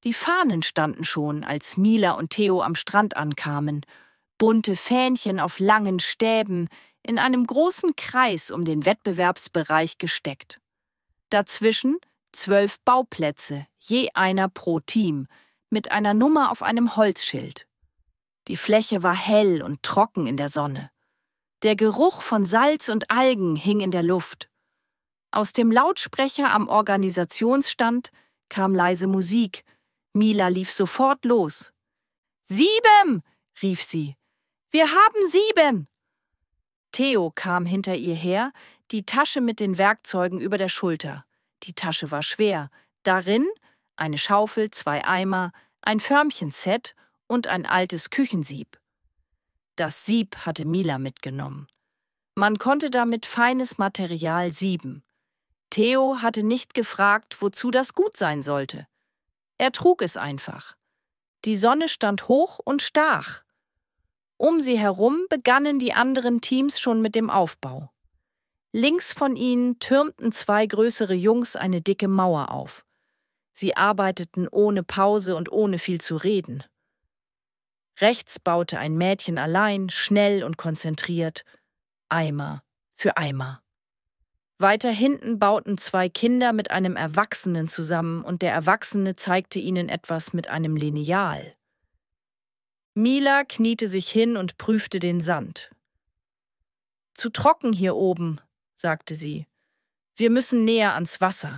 Die Fahnen standen schon, als Mila und Theo am Strand ankamen. Bunte Fähnchen auf langen Stäben, in einem großen Kreis um den Wettbewerbsbereich gesteckt. Dazwischen 12 Bauplätze, je einer pro Team, mit einer Nummer auf einem Holzschild. Die Fläche war hell und trocken in der Sonne. Der Geruch von Salz und Algen hing in der Luft. Aus dem Lautsprecher am Organisationsstand kam leise Musik. Mila lief sofort los. »7«, rief sie. »Wir haben 7«. Theo kam hinter ihr her, die Tasche mit den Werkzeugen über der Schulter. Die Tasche war schwer. Darin eine Schaufel, 2 Eimer, ein Förmchenset und ein altes Küchensieb. Das Sieb hatte Mila mitgenommen. Man konnte damit feines Material sieben. Theo hatte nicht gefragt, wozu das gut sein sollte. Er trug es einfach. Die Sonne stand hoch und stach. Um sie herum begannen die anderen Teams schon mit dem Aufbau. Links von ihnen türmten 2 größere Jungs eine dicke Mauer auf. Sie arbeiteten ohne Pause und ohne viel zu reden. Rechts baute ein Mädchen allein, schnell und konzentriert, Eimer für Eimer. Weiter hinten bauten 2 Kinder mit einem Erwachsenen zusammen und der Erwachsene zeigte ihnen etwas mit einem Lineal. Mila kniete sich hin und prüfte den Sand. »Zu trocken hier oben«, sagte sie. »Wir müssen näher ans Wasser.«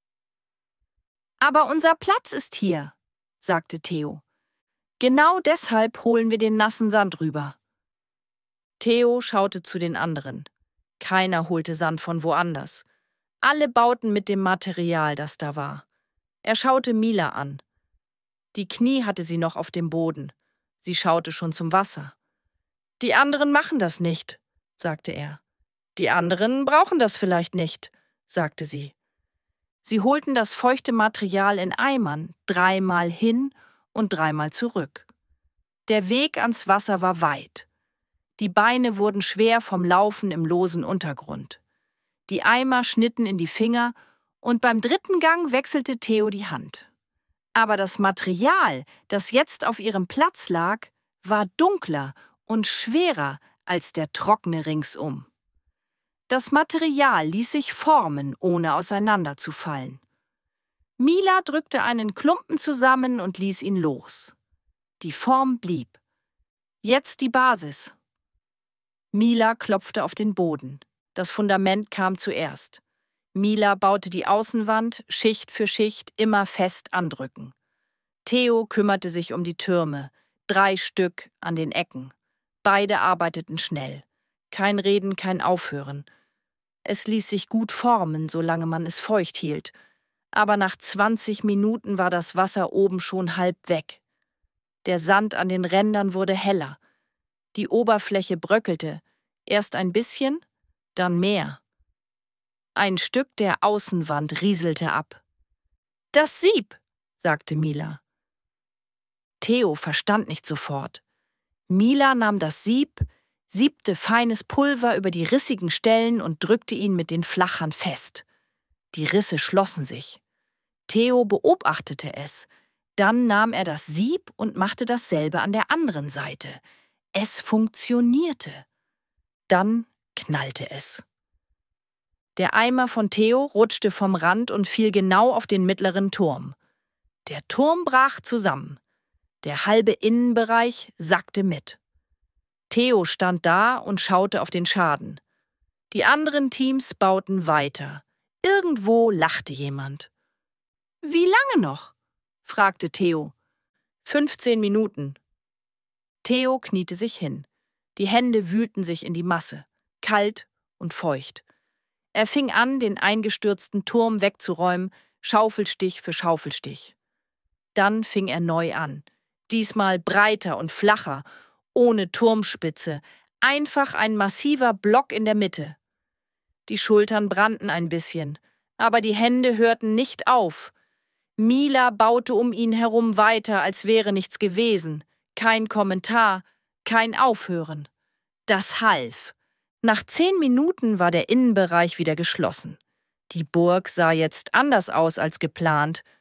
»Aber unser Platz ist hier«, sagte Theo. »Genau deshalb holen wir den nassen Sand rüber.« Theo schaute zu den anderen. Keiner holte Sand von woanders. Alle bauten mit dem Material, das da war. Er schaute Mila an. Die Knie hatte sie noch auf dem Boden. Sie schaute schon zum Wasser. »Die anderen machen das nicht«, sagte er. »Die anderen brauchen das vielleicht nicht«, sagte sie. Sie holten das feuchte Material in Eimern, 3-mal hin und 3-mal zurück. Der Weg ans Wasser war weit. Die Beine wurden schwer vom Laufen im losen Untergrund. Die Eimer schnitten in die Finger und beim 3. Gang wechselte Theo die Hand. Aber das Material, das jetzt auf ihrem Platz lag, war dunkler und schwerer als der trockene ringsum. Das Material ließ sich formen, ohne auseinanderzufallen. Mila drückte einen Klumpen zusammen und ließ ihn los. Die Form blieb. Jetzt die Basis. Mila klopfte auf den Boden. Das Fundament kam zuerst. Mila baute die Außenwand, Schicht für Schicht, immer fest andrücken. Theo kümmerte sich um die Türme, 3 Stück an den Ecken. Beide arbeiteten schnell. Kein Reden, kein Aufhören. Es ließ sich gut formen, solange man es feucht hielt. Aber nach 20 Minuten war das Wasser oben schon halb weg. Der Sand an den Rändern wurde heller. Die Oberfläche bröckelte, erst ein bisschen, dann mehr. Ein Stück der Außenwand rieselte ab. »Das Sieb«, sagte Mila. Theo verstand nicht sofort. Mila nahm das Sieb, siebte feines Pulver über die rissigen Stellen und drückte ihn mit den Flachern fest. Die Risse schlossen sich. Theo beobachtete es. Dann nahm er das Sieb und machte dasselbe an der anderen Seite. Es funktionierte. Dann knallte es. Der Eimer von Theo rutschte vom Rand und fiel genau auf den mittleren Turm. Der Turm brach zusammen. Der halbe Innenbereich sackte mit. Theo stand da und schaute auf den Schaden. Die anderen Teams bauten weiter. Irgendwo lachte jemand. »Wie lange noch?« fragte Theo. 15 Minuten. Theo kniete sich hin. Die Hände wühlten sich in die Masse, kalt und feucht. Er fing an, den eingestürzten Turm wegzuräumen, Schaufelstich für Schaufelstich. Dann fing er neu an, diesmal breiter und flacher, ohne Turmspitze, einfach ein massiver Block in der Mitte. Die Schultern brannten ein bisschen, aber die Hände hörten nicht auf. Mila baute um ihn herum weiter, als wäre nichts gewesen. Kein Kommentar, kein Aufhören. Das half. Nach 10 Minuten war der Innenbereich wieder geschlossen. Die Burg sah jetzt anders aus als geplant.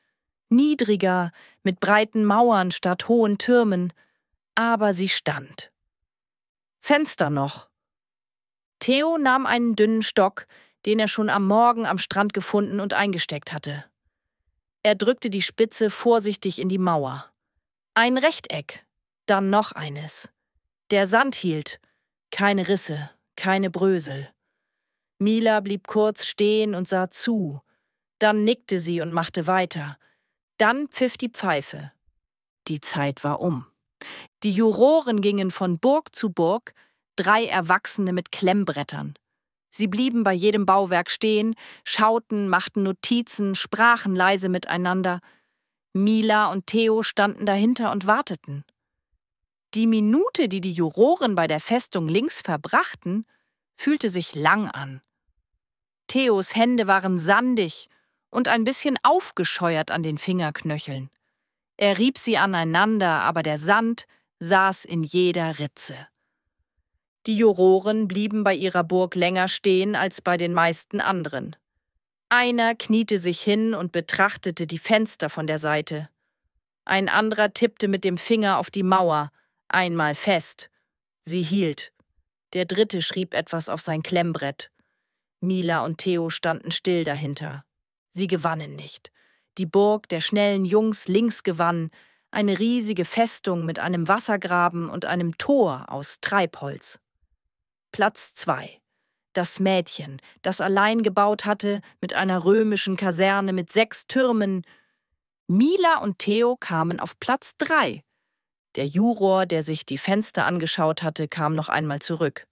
Niedriger, mit breiten Mauern statt hohen Türmen, aber sie stand. Fenster noch. Theo nahm einen dünnen Stock, den er schon am Morgen am Strand gefunden und eingesteckt hatte. Er drückte die Spitze vorsichtig in die Mauer. Ein Rechteck, dann noch eines. Der Sand hielt, keine Risse, keine Brösel. Mila blieb kurz stehen und sah zu. Dann nickte sie und machte weiter. Dann pfiff die Pfeife. Die Zeit war um. Die Juroren gingen von Burg zu Burg, 3 Erwachsene mit Klemmbrettern. Sie blieben bei jedem Bauwerk stehen, schauten, machten Notizen, sprachen leise miteinander. Mila und Theo standen dahinter und warteten. Die Minute, die die Juroren bei der Festung links verbrachten, fühlte sich lang an. Theos Hände waren sandig und ein bisschen aufgescheuert an den Fingerknöcheln. Er rieb sie aneinander, aber der Sand saß in jeder Ritze. Die Juroren blieben bei ihrer Burg länger stehen als bei den meisten anderen. Einer kniete sich hin und betrachtete die Fenster von der Seite. Ein anderer tippte mit dem Finger auf die Mauer, einmal fest. Sie hielt. Der dritte schrieb etwas auf sein Klemmbrett. Mila und Theo standen still dahinter. Sie gewannen nicht. Die Burg der schnellen Jungs links gewann, eine riesige Festung mit einem Wassergraben und einem Tor aus Treibholz. Platz 2. Das Mädchen, das allein gebaut hatte, mit einer römischen Kaserne mit 6 Türmen. Mila und Theo kamen auf Platz 3. Der Juror, der sich die Fenster angeschaut hatte, kam noch einmal zurück.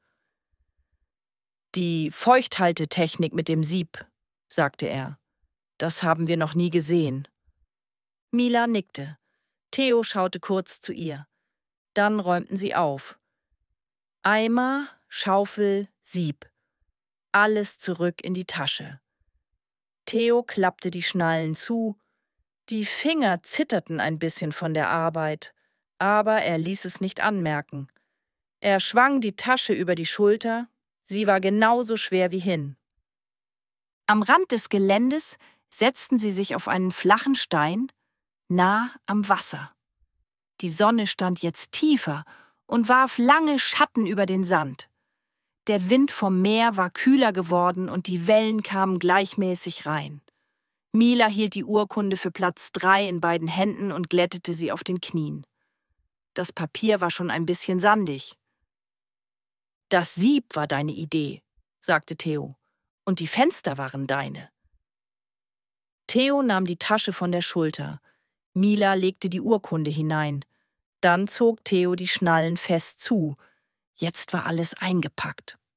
»Die Feuchthaltetechnik mit dem Sieb«, sagte er. »Das haben wir noch nie gesehen.« Mila nickte. Theo schaute kurz zu ihr. Dann räumten sie auf. Eimer, Schaufel, Sieb. Alles zurück in die Tasche. Theo klappte die Schnallen zu. Die Finger zitterten ein bisschen von der Arbeit, aber er ließ es nicht anmerken. Er schwang die Tasche über die Schulter. Sie war genauso schwer wie hin. Am Rand des Geländes setzten sie sich auf einen flachen Stein, nah am Wasser. Die Sonne stand jetzt tiefer und warf lange Schatten über den Sand. Der Wind vom Meer war kühler geworden und die Wellen kamen gleichmäßig rein. Mila hielt die Urkunde für Platz 3 in beiden Händen und glättete sie auf den Knien. Das Papier war schon ein bisschen sandig. »Das Sieb war deine Idee«, sagte Theo, »und die Fenster waren deine.« Theo nahm die Tasche von der Schulter. Mila legte die Urkunde hinein. Dann zog Theo die Schnallen fest zu. Jetzt war alles eingepackt.